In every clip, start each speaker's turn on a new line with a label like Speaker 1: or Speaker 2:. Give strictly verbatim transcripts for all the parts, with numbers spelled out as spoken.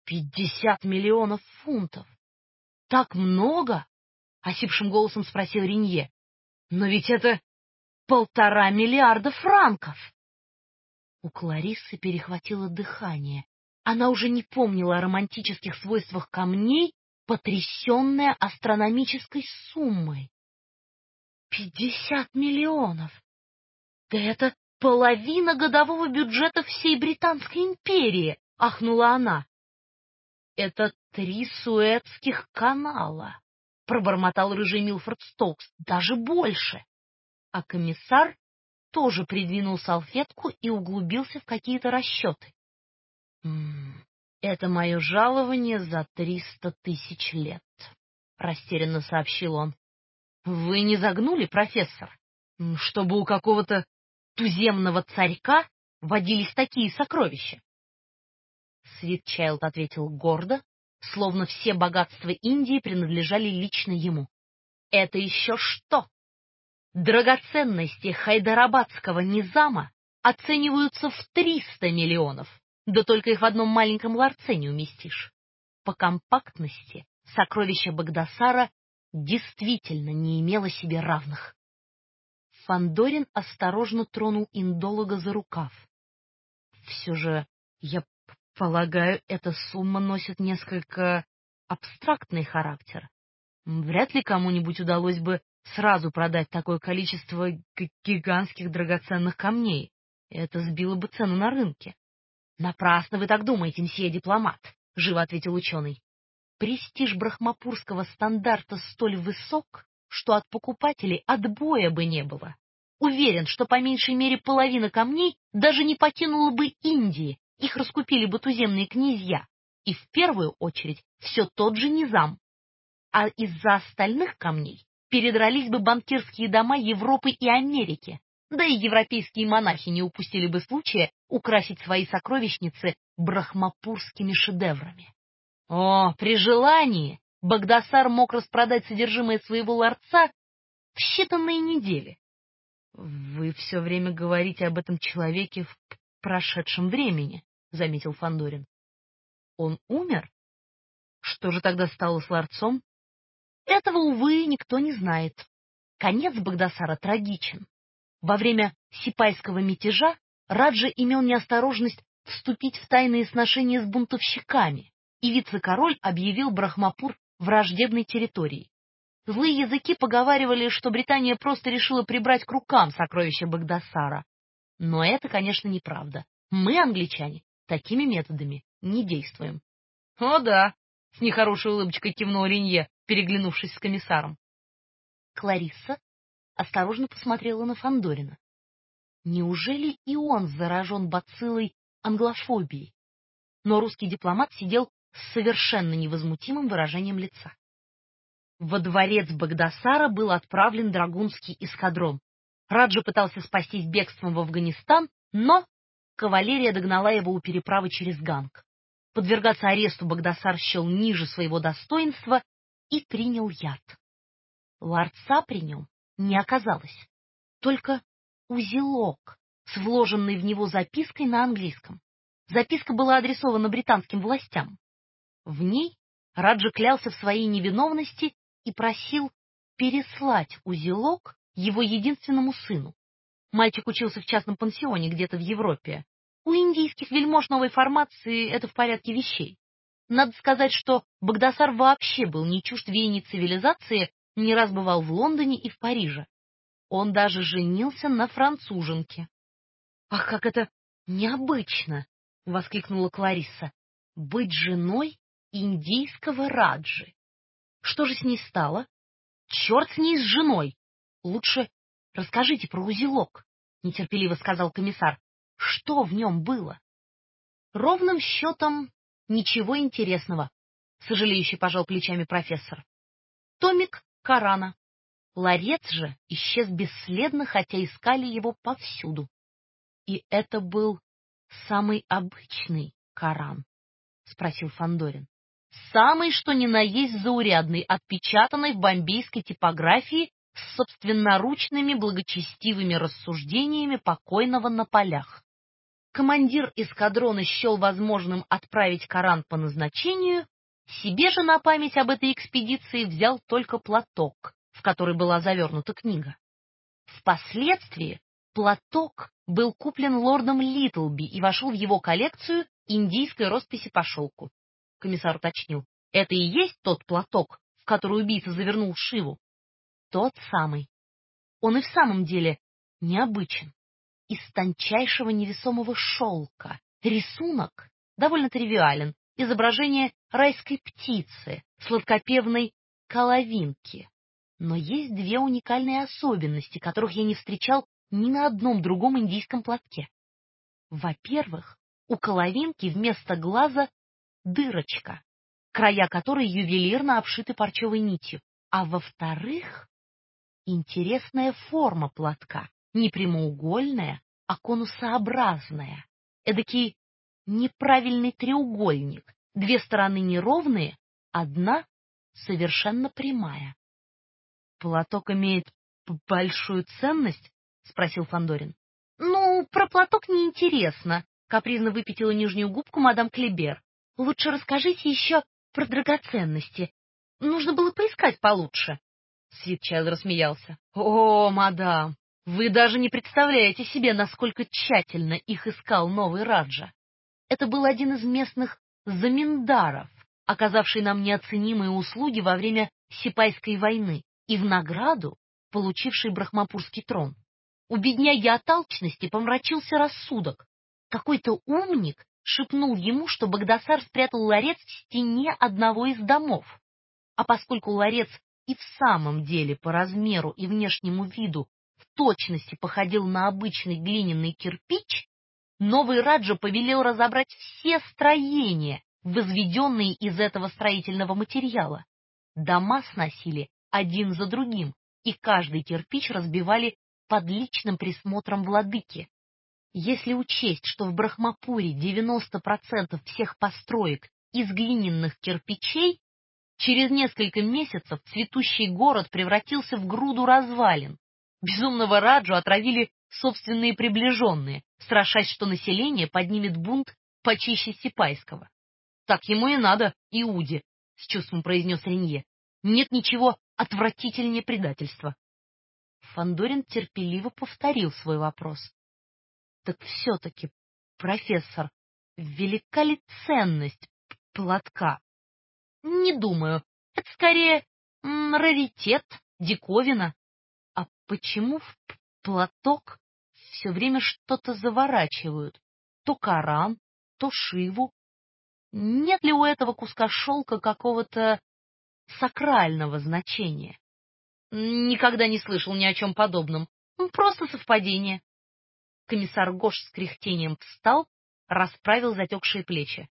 Speaker 1: Пятьдесят миллионов фунтов! Так много? — осипшим голосом спросил Ренье. — Но ведь это полтора миллиарда франков! У Клариссы перехватило дыхание. Она уже не помнила о романтических свойствах камней, потрясенная астрономической суммой. Пятьдесят миллионов! Да это половина годового бюджета всей Британской империи! — ахнула она. — Это три Суэцких канала! — пробормотал рыжий Милфорд Стоукс. — Даже больше! А комиссар тоже придвинул салфетку и углубился в какие-то расчеты. «М-м, это мое жалование за триста тысяч лет», — растерянно сообщил он. «Вы не загнули, профессор, чтобы у какого-то туземного царька водились такие сокровища?» Свитчайлд ответил гордо, словно все богатства Индии принадлежали лично ему. «Это еще что? Драгоценности хайдарабадского низама оцениваются в триста миллионов, да только их в одном маленьком ларце не уместишь. По компактности сокровище Багдасара действительно не имело себе равных». Фандорин осторожно тронул индолога за рукав. «Все же, я полагаю, эта сумма носит несколько абстрактный характер. Вряд ли кому-нибудь удалось бы сразу продать такое количество гигантских драгоценных камней. Это сбило бы цену на рынке». «Напрасно вы так думаете, мсье дипломат», — живо ответил ученый. «Престиж брахмапурского стандарта столь высок, что от покупателей отбоя бы не было. Уверен, что по меньшей мере половина камней даже не покинула бы Индии, их раскупили бы туземные князья, и в первую очередь все тот же низам. А из-за остальных камней передрались бы банкирские дома Европы и Америки, да и европейские монархи не упустили бы случая украсить свои сокровищницы брахмапурскими шедеврами. О, при желании Багдасар мог распродать содержимое своего ларца в считанные недели». «Вы все время говорите об этом человеке в прошедшем времени», — заметил Фандорин. «Он умер? Что же тогда стало с ларцом?» «Этого, увы, никто не знает. Конец Багдасара трагичен. Во время сипайского мятежа Раджа имел неосторожность вступить в тайные сношения с бунтовщиками, и вице-король объявил Брахмапур враждебной территорией. Злые языки поговаривали, что Британия просто решила прибрать к рукам сокровища Багдасара. Но это, конечно, неправда. Мы, англичане, такими методами не действуем». «О да», — с нехорошей улыбочкой кивнул Ренье, переглянувшись с комиссаром. Кларисса осторожно посмотрела на Фандорина. Неужели и он заражен бациллой англофобии? Но русский дипломат сидел с совершенно невозмутимым выражением лица. Во дворец Багдасара был отправлен драгунский эскадрон. Раджа пытался спастись бегством в Афганистан, но кавалерия догнала его у переправы через Ганг. Подвергаться аресту Багдасар счел ниже своего достоинства и принял яд. Ларца при нем не оказалось, только узелок с вложенной в него запиской на английском. Записка была адресована британским властям. В ней Раджа клялся в своей невиновности и просил переслать узелок его единственному сыну. Мальчик учился в частном пансионе где-то в Европе. У индийских вельмож новой формации это в порядке вещей. Надо сказать, что Багдасар вообще был не чужд веяний цивилизации, не раз бывал в Лондоне и в Париже. Он даже женился на француженке. «Ах, как это необычно!» — воскликнула Кларисса. «Быть женой индийского раджи! Что же с ней стало? Черт с ней с женой! Лучше расскажите про узелок», — нетерпеливо сказал комиссар. «Что в нем было?» «Ровным счетом ничего интересного», — сожалеюще пожал плечами профессор. «Томик Корана. Ларец же исчез бесследно, хотя искали его повсюду. И это был самый обычный Коран?» — спросил Фандорин. «Самый, что ни на есть заурядный, отпечатанный в бомбейской типографии с собственноручными благочестивыми рассуждениями покойного на полях. командир эскадрона счел возможным отправить Коран по назначению, себе же на память об этой экспедиции взял только платок, в который была завернута книга. Впоследствии платок был куплен лордом Литлби и вошел в его коллекцию индийской росписи по шелку. Комиссар уточнил: это и есть тот платок, в который убийца завернул Шиву? Тот самый. Он и в самом деле необычен. Из тончайшего невесомого шелка. Рисунок довольно тривиален. Изображение райской птицы, сладкопевной коловинки. Но есть две уникальные особенности, которых я не встречал ни на одном другом индийском платке. Во-первых, у коловинки вместо глаза дырочка, края которой ювелирно обшиты парчевой нитью. А во-вторых, интересная форма платка, не прямоугольная, а конусообразная. Эдакий неправильный треугольник, две стороны неровные, одна совершенно прямая. «Платок имеет большую ценность?» — спросил Фандорин. «Ну, про платок неинтересно», — капризно выпятила нижнюю губку мадам Клебер. «Лучше расскажите еще про драгоценности. Нужно было поискать получше». Свитчайлд рассмеялся. «О, мадам, вы даже не представляете себе, насколько тщательно их искал новый Раджа. Это был один из местных заминдаров, оказавший нам неоценимые услуги во время Сипайской войны и в награду получивший брахмапурский трон. У бедняги от алчности помрачился рассудок. Какой-то умник шепнул ему, что Багдасар спрятал ларец в стене одного из домов. А поскольку ларец и в самом деле по размеру и внешнему виду в точности походил на обычный глиняный кирпич, новый Раджа повелел разобрать все строения, возведенные из этого строительного материала. Дома сносили один за другим, и каждый кирпич разбивали под личным присмотром владыки. Если учесть, что в Брахмапуре девяносто процентов всех построек из глиняных кирпичей, через несколько месяцев цветущий город превратился в груду развалин. Безумного Раджу отравили собственные приближенные, страшась, что население поднимет бунт почище Сипайского. «Так ему и надо, Иуде», — с чувством произнес Ренье. «Нет ничего отвратительнее предательства». Фандорин терпеливо повторил свой вопрос. «Так все-таки, профессор, велика ли ценность платка?» «Не думаю. Это скорее м, раритет, диковина. А почему в платок все время что-то заворачивают? То Коран, то Шиву. Нет ли у этого куска шелка какого-то сакрального значения?» «Никогда не слышал ни о чем подобном. Просто совпадение». Комиссар Гош с кряхтением встал, расправил затекшие плечи.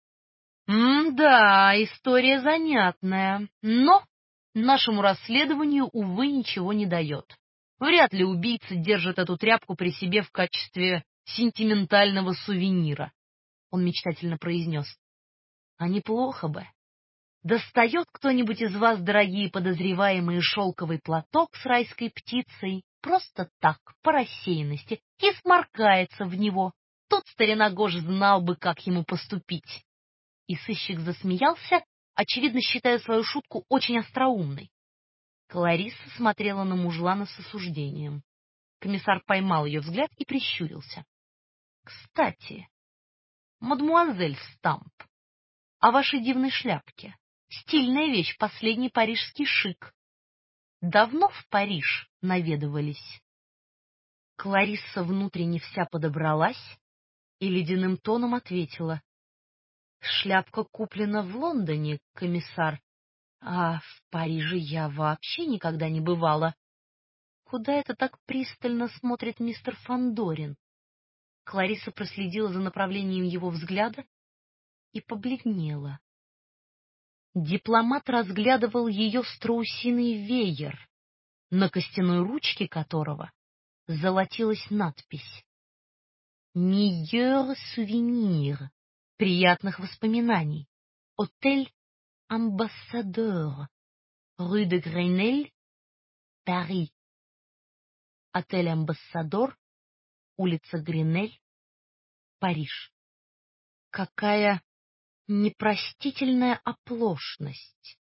Speaker 1: «М-да, история занятная, но нашему расследованию, увы, ничего не дает. Вряд ли убийца держит эту тряпку при себе в качестве сентиментального сувенира», — он мечтательно произнес. «А неплохо бы. Достает кто-нибудь из вас, дорогие подозреваемые, шелковый платок с райской птицей, просто так, по рассеянности, и сморкается в него. Тут старина Гош знал бы, как ему поступить». И сыщик засмеялся, очевидно считая свою шутку очень остроумной. Кларисса смотрела на мужлана с осуждением. Комиссар поймал ее взгляд и прищурился. — Кстати, мадмуазель Стамп, о вашей дивной шляпке. Стильная вещь, последний парижский шик. Давно в Париж наведывались? Кларисса внутренне вся подобралась и ледяным тоном ответила. — Шляпка куплена в Лондоне, комиссар, а в Париже я вообще никогда не бывала. Куда это так пристально смотрит мистер Фандорин? Кларисса проследила за направлением его взгляда и побледнела. Дипломат разглядывал ее страусиный веер, на костяной ручке которого золотилась надпись «Meilleur souvenir» — приятных воспоминаний. Отель Амбассадор, Rue de Grenelle, Пари. Отель Амбассадор, улица Гренель, Париж. Какая непростительная оплошность!